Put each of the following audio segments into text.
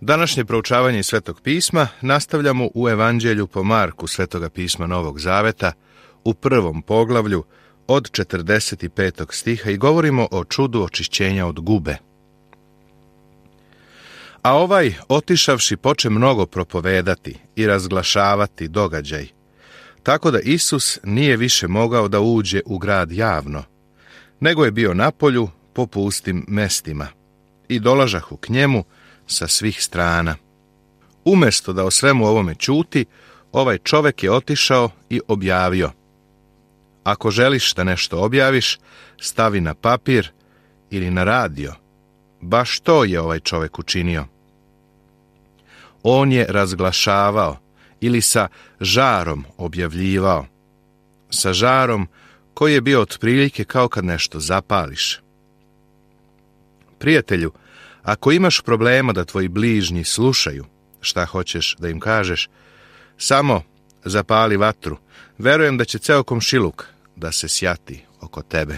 Današnje proučavanje iz Svetog pisma nastavljamo u Evanđelju po Marku Svetoga pisma Novog Zaveta u 1. poglavlju od 45. stiha i govorimo o čudu očišćenja od gube. A ovaj, otišavši, poče mnogo propovedati i razglašavati događaj, tako da Isus nije više mogao da uđe u grad javno, nego je bio napolju po pustim mestima i dolažahu k njemu sa svih strana. Umjesto da o svemu ovome ćuti, ovaj čovek je otišao i objavio. Ako želiš da nešto objaviš, stavi na papir ili na radio. Baš to je ovaj čovek učinio. On je razglašavao ili sa žarom objavljivao. Sa žarom koji je bio otprilike kao kad nešto zapališ. Prijatelju, ako imaš problema da tvoji bližnji slušaju šta hoćeš da im kažeš, samo zapali vatru. Verujem da će ceo komšiluk da se sjati oko tebe.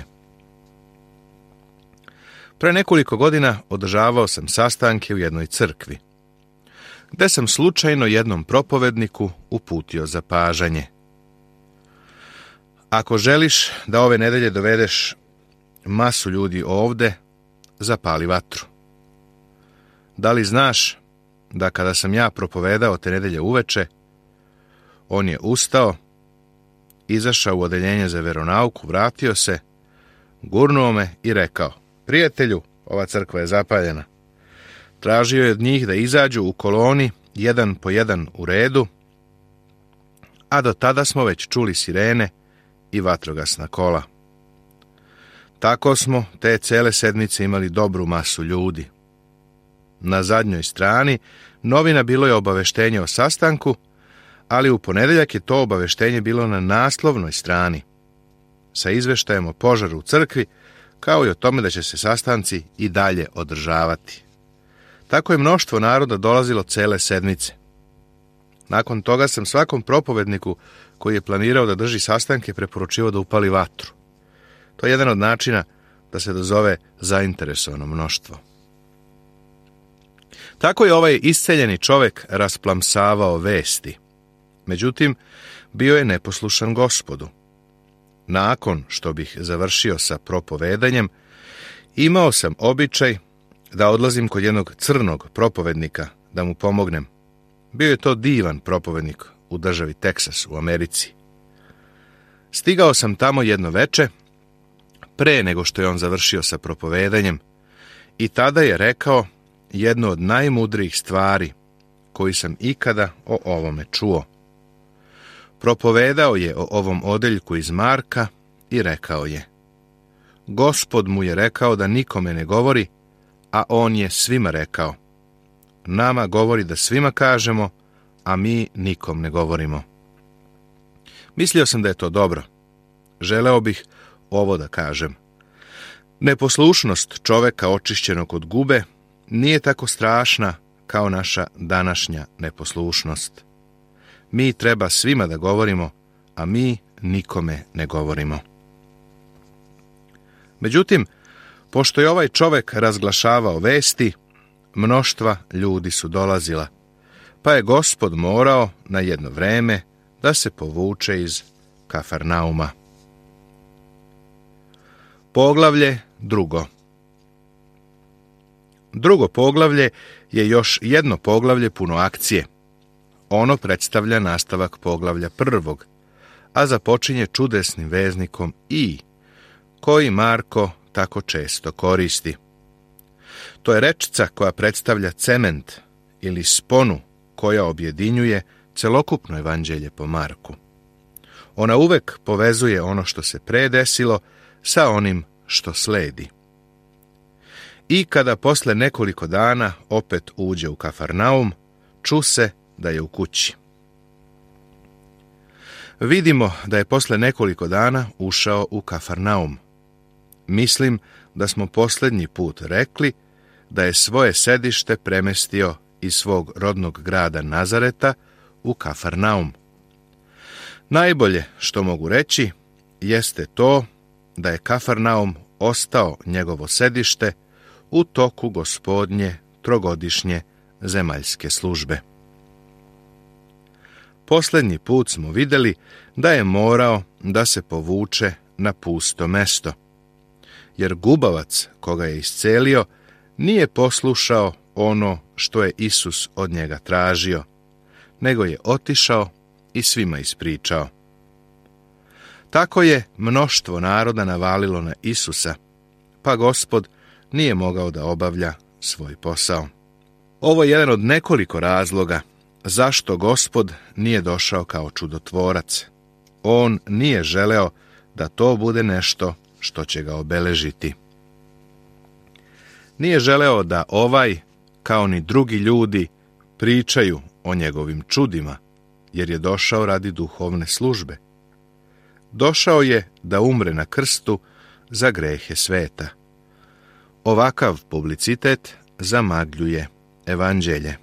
Pre nekoliko godina održavao sam sastanke u jednoj crkvi, gde sam slučajno jednom propovedniku uputio zapažanje. Ako želiš da ove nedelje dovedeš masu ljudi ovde, zapali vatru. Da li znaš da kada sam ja propovedao te nedelje uveče, on je ustao, izašao u odeljenje za veronauku, vratio se, gurnuo me i rekao: prijatelju, ova crkva je zapaljena. Tražio je od njih da izađu u koloni, jedan po jedan u redu, a do tada smo već čuli sirene i vatrogasna kola. Tako smo te cele sedmice imali dobru masu ljudi. Na zadnjoj strani novina bilo je obaveštenje o sastanku, ali u ponedeljak je to obaveštenje bilo na naslovnoj strani, sa izveštajem o požaru u crkvi, kao i o tome da će se sastanci i dalje održavati. Tako je mnoštvo naroda dolazilo cele sedmice. Nakon toga sam svakom propovedniku koji je planirao da drži sastanke preporučivao da upali vatru. To je jedan od načina da se dozove zainteresovano mnoštvo. Tako je ovaj isceljeni čovek rasplamsavao vesti. Međutim, bio je neposlušan Gospodu. Nakon što bih završio sa propovedanjem, imao sam običaj da odlazim kod jednog crnog propovednika da mu pomognem. Bio je to divan propovednik u državi Teksas u Americi. Stigao sam tamo jedno veče, pre nego što je on završio sa propovedanjem, i tada je rekao jednu od najmudrijih stvari koju sam ikada o ovome čuo. Propovedao je o ovom odeljku iz Marka i rekao je: Gospod mu je rekao da nikome ne govori, a on je svima rekao. Nama govori da svima kažemo, a mi nikom ne govorimo. Mislio sam da je to dobro. Želeo bih ovo da kažem. Neposlušnost čoveka očišćenog od gube nije tako strašna kao naša današnja neposlušnost. Mi treba svima da govorimo, a mi nikome ne govorimo. Međutim, pošto je ovaj čovek razglašavao vesti, mnoštva ljudi su dolazila, pa je Gospod morao na jedno vreme da se povuče iz Kafarnauma. Poglavlje 2. Drugo poglavlje je još jedno poglavlje puno akcije. Ono predstavlja nastavak poglavlja 1, a započinje čudesnim veznikom i, koji Marko tako često koristi. To je rečica koja predstavlja cement ili sponu koja objedinjuje celokupno evanđelje po Marku. Ona uvek povezuje ono što se pre desilo sa onim što sledi. I kada posle nekoliko dana opet uđe u Kafarnaum, ču se da je u kući. Vidimo da je posle nekoliko dana ušao u Kafarnaum. Mislim da smo posljednji put rekli da je svoje sedište premestio iz svog rodnog grada Nazareta u Kafarnaum. Najbolje što mogu reći jeste to da je Kafarnaum ostao njegovo sedište u toku gospodnje trogodišnje zemaljske službe. Posljednji put smo vidjeli da je morao da se povuče na pusto mesto, jer gubavac koga je iscelio nije poslušao ono što je Isus od njega tražio, nego je otišao i svima ispričao. Tako je mnoštvo naroda navalilo na Isusa, pa Gospod nije mogao da obavlja svoj posao. Ovo je jedan od nekoliko razloga zašto Gospod nije došao kao čudotvorac. On nije želeo da to bude nešto što će ga obeležiti. Nije želeo da ovaj, kao ni drugi ljudi, pričaju o njegovim čudima, jer je došao radi duhovne službe. Došao je da umre na krstu za grehe sveta. Ovakav publicitet zamagljuje evanđelje.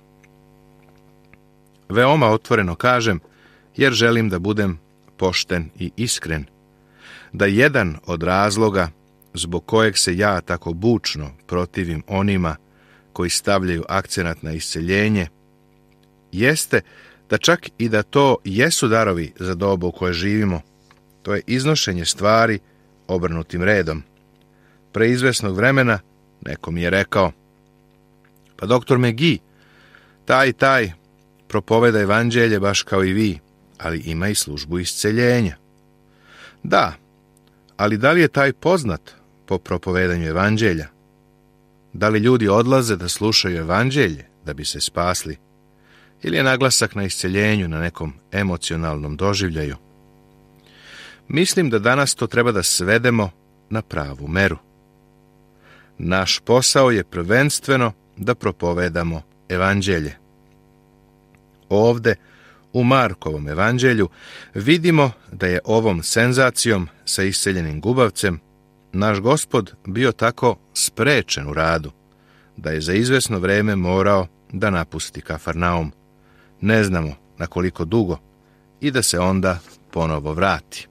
Veoma otvoreno kažem, jer želim da budem pošten i iskren, da jedan od razloga zbog kojeg se ja tako bučno protivim onima koji stavljaju akcenat na isceljenje, jeste da čak i da to jesu darovi za dobu u kojoj živimo, to je iznošenje stvari obrnutim redom. Pre izvesnog vremena neko mi je rekao: pa doktor Megi, taj i taj propoveda evanđelje baš kao i vi, ali ima i službu isceljenja. Da, ali da li je taj poznat po propovedanju evanđelja? Da li ljudi odlaze da slušaju evanđelje da bi se spasli? Ili je naglasak na isceljenju, na nekom emocionalnom doživljaju? Mislim da danas to treba da svedemo na pravu meru. Naš posao je prvenstveno da propovedamo evanđelje. Ovde, u Markovom evanđelju, vidimo da je ovom senzacijom sa isceljenim gubavcem naš Gospod bio tako sprečen u radu, da je za izvesno vreme morao da napusti Kafarnaum, ne znamo na koliko dugo, i da se onda ponovo vrati.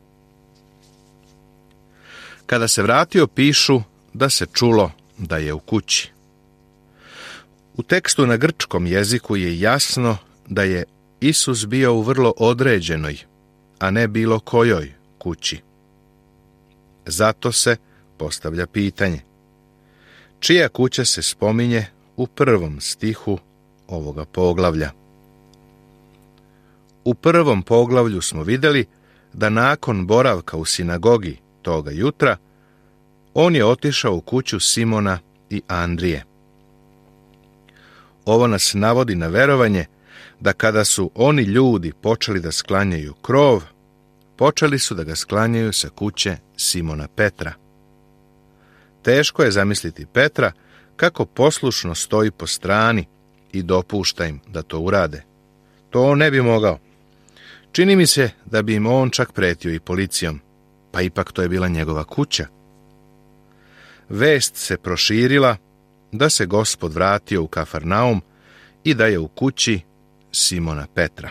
Kada se vratio, pišu da se čulo da je u kući. U tekstu na grčkom jeziku je jasno da je Isus bio u vrlo određenoj, a ne bilo kojoj kući. Zato se postavlja pitanje: čija kuća se spominje u 1. stihu ovoga poglavlja? U 1. poglavlju smo vidjeli da nakon boravka u sinagogi toga jutra, on je otišao u kuću Simona i Andrije. Ovo nas navodi na verovanje da kada su oni ljudi počeli da sklanjaju krov, počeli su da ga sklanjaju sa kuće Simona Petra. Teško je zamisliti Petra kako poslušno stoji po strani i dopušta im da to urade. To on ne bi mogao. Čini mi se da bi im on čak pretio i policijom, pa ipak to je bila njegova kuća. Vest se proširila da se Gospod vratio u Kafarnaum i da je u kući Simona Petra.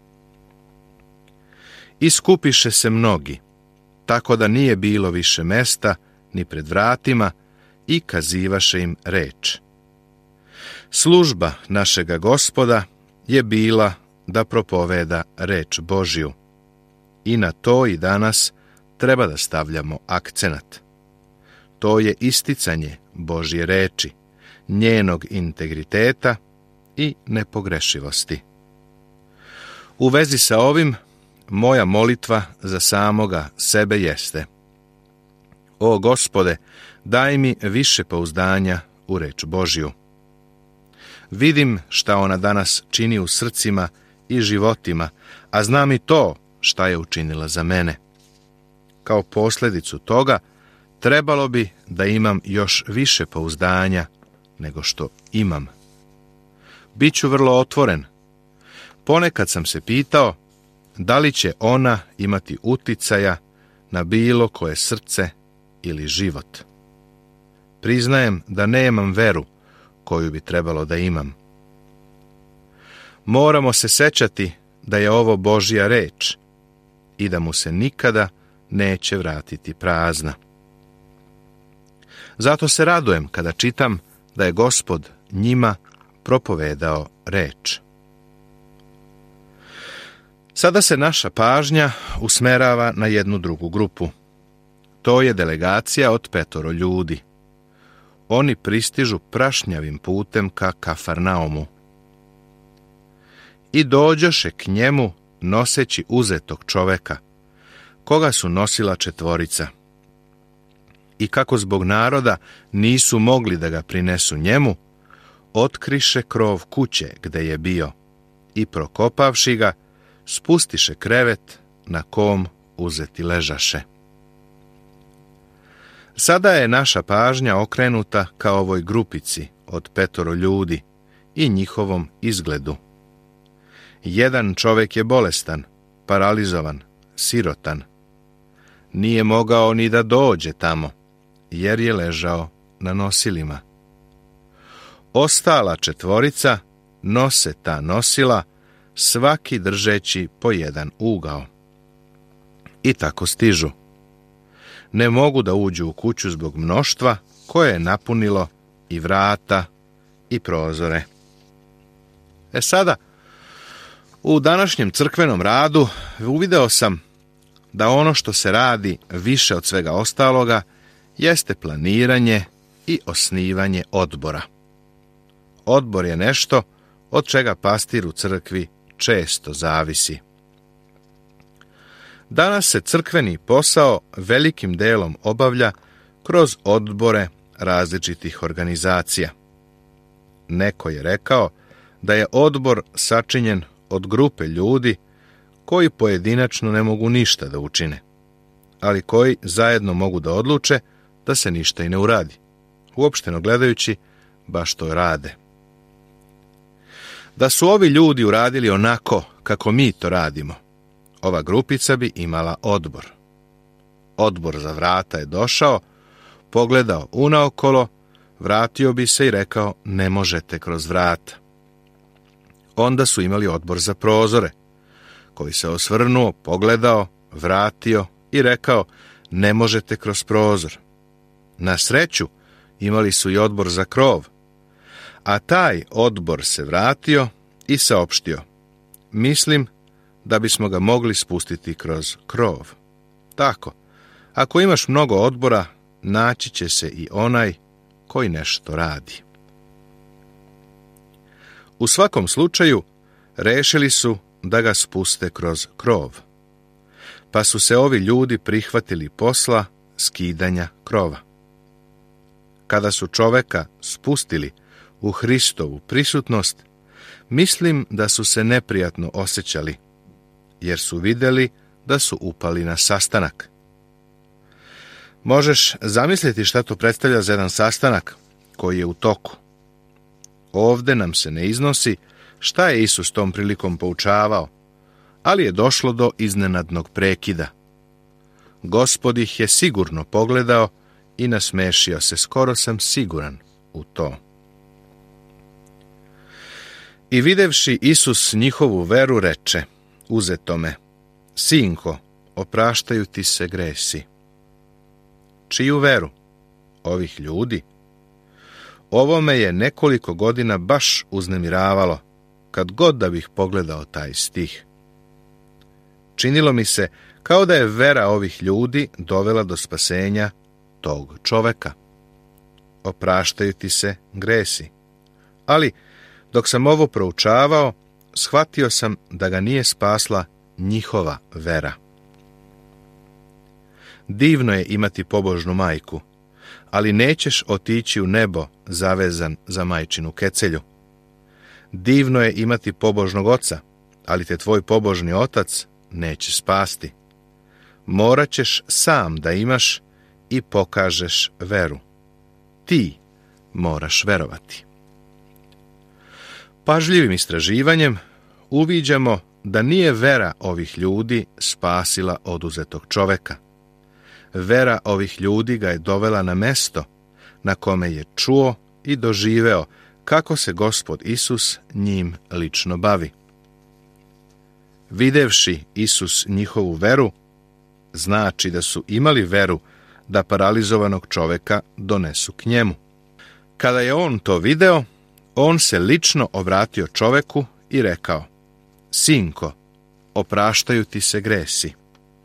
Iskupiše se mnogi, tako da nije bilo više mesta ni pred vratima i kazivaše im reč. Služba našega Gospoda je bila da propoveda reč Božju i na to i danas treba da stavljamo akcenat. To je isticanje Božje reči, njenog integriteta i nepogrešivosti. U vezi sa ovim, moja molitva za samoga sebe jeste: o Gospode, daj mi više pouzdanja u reč Božju. Vidim šta ona danas čini u srcima i životima, a znam i to šta je učinila za mene. Kao posljedicu toga, trebalo bi da imam još više pouzdanja nego što imam. Biću vrlo otvoren. Ponekad sam se pitao da li će ona imati uticaja na bilo koje srce ili život. Priznajem da nemam veru koju bi trebalo da imam. Moramo se sećati da je ovo Božja reč i da mu se nikada neće vratiti prazna. Zato se radujem kada čitam da je Gospod njima propovedao reč. Sada se naša pažnja usmerava na jednu drugu grupu. To je delegacija od 5 ljudi. Oni pristižu prašnjavim putem ka Kafarnaumu. I dođoše k njemu noseći uzetog čoveka, koga su nosila 4. I kako zbog naroda nisu mogli da ga prinesu njemu, otkriše krov kuće gde je bio i prokopavši ga, spustiše krevet na kom uzeti ležaše. Sada je naša pažnja okrenuta ka ovoj grupici od 5 ljudi i njihovom izgledu. Jedan čovek je bolestan, paralizovan, sirotan. Nije mogao ni da dođe tamo, jer je ležao na nosilima. Ostala 4 nose ta nosila, svaki držeći po jedan ugao. I tako stižu. Ne mogu da uđu u kuću zbog mnoštva koje je napunilo i vrata i prozore. Sada, u današnjem crkvenom radu uvideo sam da ono što se radi više od svega ostaloga jeste planiranje i osnivanje odbora. Odbor je nešto od čega pastir u crkvi često zavisi. Danas se crkveni posao velikim delom obavlja kroz odbore različitih organizacija. Neko je rekao da je odbor sačinjen od grupe ljudi koji pojedinačno ne mogu ništa da učine, ali koji zajedno mogu da odluče da se ništa i ne uradi. Uopšteno gledajući, baš to rade. Da su ovi ljudi uradili onako kako mi to radimo, ova grupica bi imala odbor. Odbor za vrata je došao, pogledao unaokolo, vratio bi se i rekao ne možete kroz vrata. Onda su imali odbor za prozore, koji se osvrnuo, pogledao, vratio i rekao ne možete kroz prozor. Na sreću imali su i odbor za krov, a taj odbor se vratio i saopštio: mislim da bismo ga mogli spustiti kroz krov. Tako, ako imaš mnogo odbora, naći će se i onaj koji nešto radi. U svakom slučaju, rešili su da ga spuste kroz krov, pa su se ovi ljudi prihvatili posla skidanja krova. Kada su čoveka spustili u Hristovu prisutnost, mislim da su se neprijatno osjećali, jer su videli da su upali na sastanak. Možeš zamisliti šta to predstavlja za jedan sastanak koji je u toku. Ovde nam se ne iznosi šta je Isus tom prilikom poučavao, ali je došlo do iznenadnog prekida. Gospod ih je sigurno pogledao i nasmešio se, skoro sam siguran u to. I videvši Isus njihovu veru, reče uzetome: sinko, opraštaju ti se gresi. Čiju veru? Ovih ljudi? Ovo me je nekoliko godina baš uznemiravalo, kad god da bih pogledao taj stih. Činilo mi se kao da je vera ovih ljudi dovela do spasenja tog čoveka. Opraštaju ti se gresi. Ali, dok sam ovo proučavao, shvatio sam da ga nije spasla njihova vera. Divno je imati pobožnu majku, ali nećeš otići u nebo zavezan za majčinu kecelju. Divno je imati pobožnog oca, ali te tvoj pobožni otac neće spasti. Morat ćeš sam da imaš i pokažeš veru. Ti moraš verovati. Pažljivim istraživanjem uviđamo da nije vera ovih ljudi spasila oduzetog čoveka. Vera ovih ljudi ga je dovela na mesto na kome je čuo i doživeo kako se Gospod Isus njim lično bavi. Videvši Isus njihovu veru, znači da su imali veru da paralizovanog čoveka donesu k njemu. Kada je on to video, On se lično obratio čoveku i rekao: Sinko, opraštaju ti se gresi.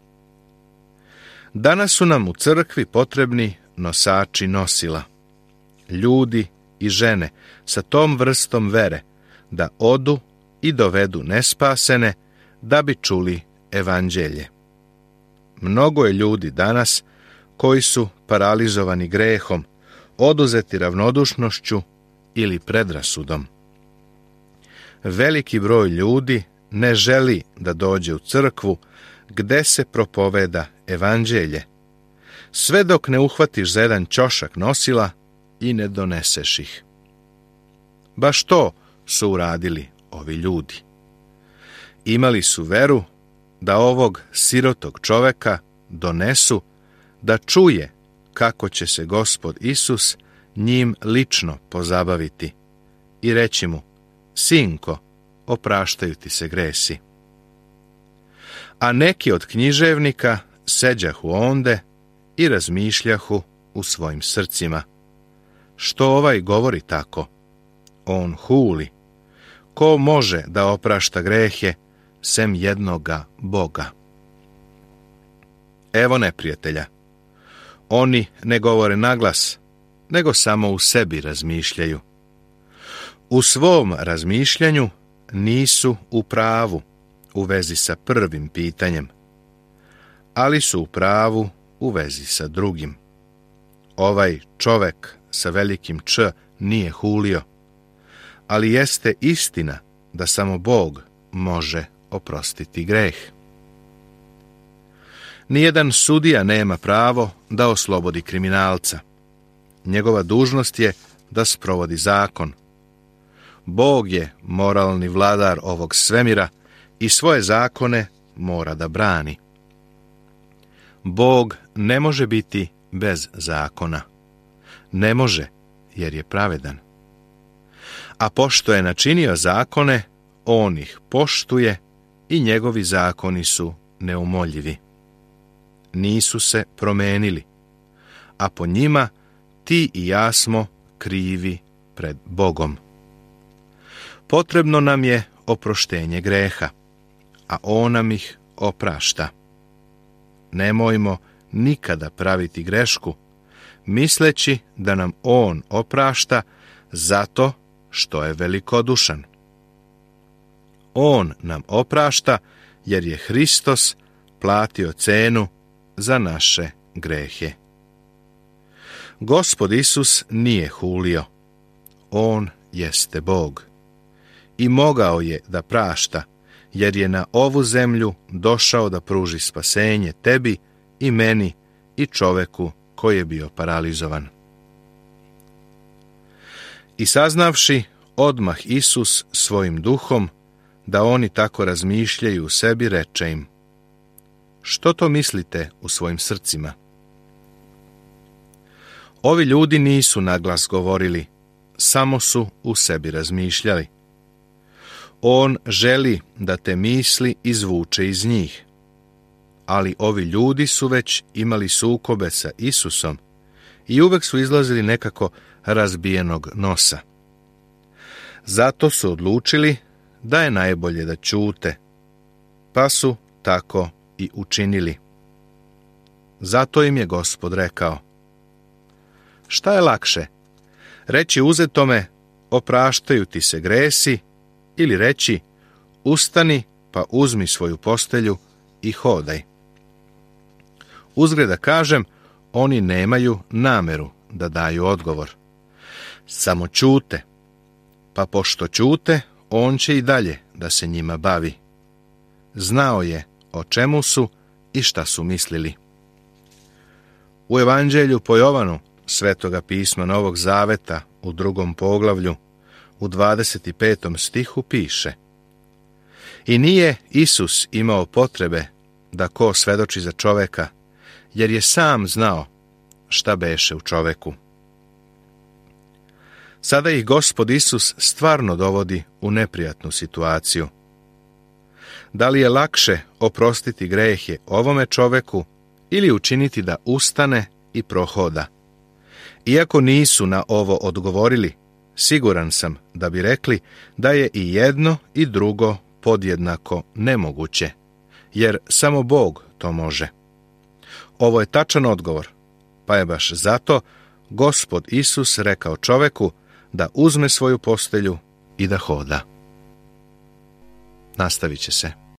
Danas su nam u crkvi potrebni nosači nosila, ljudi i žene sa tom vrstom vere, da odu i dovedu nespasene da bi čuli evanđelje. Mnogo je ljudi danas koji su paralizovani grehom, oduzeti ravnodušnošću ili predrasudom. Veliki broj ljudi ne želi da dođe u crkvu gde se propoveda evanđelje, sve dok ne uhvatiš za jedan ćošak nosila i ne doneseš ih. Baš to su uradili ovi ljudi. Imali su veru da ovog sirotog čoveka donesu da čuje kako će se Gospod Isus njim lično pozabaviti i reći mu: Sinko, opraštaju ti se gresi. A neki od književnika seđahu onde i razmišljahu u svojim srcima: što ovaj govori tako? On huli. Ko može da oprašta grehe sem jednoga Boga? Evo neprijatelja. Oni ne govore naglas, nego samo u sebi razmišljaju. U svom razmišljanju nisu u pravu u vezi sa prvim pitanjem, ali su u pravu u vezi sa drugim. Ovaj čovek sa velikim Č nije hulio, ali jeste istina da samo Bog može oprostiti greh. Nijedan sudija nema pravo da oslobodi kriminalca. Njegova dužnost je da sprovodi zakon. Bog je moralni vladar ovog svemira i svoje zakone mora da brani. Bog ne može biti bez zakona. Ne može, jer je pravedan. A pošto je načinio zakone, on ih poštuje i njegovi zakoni su neumoljivi. Nisu se promenili, a po njima ti i ja smo krivi pred Bogom. Potrebno nam je oproštenje greha, a on nam ih oprašta. Nemojmo nikada praviti grešku, misleći da nam on oprašta zato što je velikodušan. On nam oprašta jer je Hristos platio cenu za naše grehe. Gospod Isus nije hulio. On jeste Bog. I mogao je da prašta, jer je na ovu zemlju došao da pruži spasenje tebi i meni i čoveku koji je bio paralizovan. I saznavši odmah Isus svojim duhom da oni tako razmišljaju u sebi, reče im: što to mislite u svojim srcima? Ovi ljudi nisu naglas govorili, samo su u sebi razmišljali. On želi da te misli izvuče iz njih. Ali ovi ljudi su već imali sukobe sa Isusom i uvek su izlazili nekako razbijenog nosa. Zato su odlučili da je najbolje da ćute, pa su tako i učinili. Zato im je Gospod rekao: šta je lakše, reći uzetome: opraštaju ti se gresi, ili reći: ustani pa uzmi svoju postelju i hodaj? Uzgred da kažem, oni nemaju nameru da daju odgovor. Samo ćute, pa pošto ćute, on će i dalje da se njima bavi. Znao je o čemu su i šta su mislili. U Evanđelju po Jovanu, Svetoga pisma Novog Zaveta, u 2. poglavlju, u 25. stihu piše: i nije Isus imao potrebe da ko svedoči za čoveka, jer je sam znao šta beše u čoveku. Sada ih Gospod Isus stvarno dovodi u neprijatnu situaciju. Da li je lakše oprostiti grehe ovome čoveku ili učiniti da ustane i prohoda? Iako nisu na ovo odgovorili, Siguran sam da bi rekli da je i jedno i drugo podjednako nemoguće, jer samo Bog to može. Ovo je tačan odgovor, pa je baš zato Gospod Isus rekao čoveku da uzme svoju postelju i da hoda. Nastavit će se.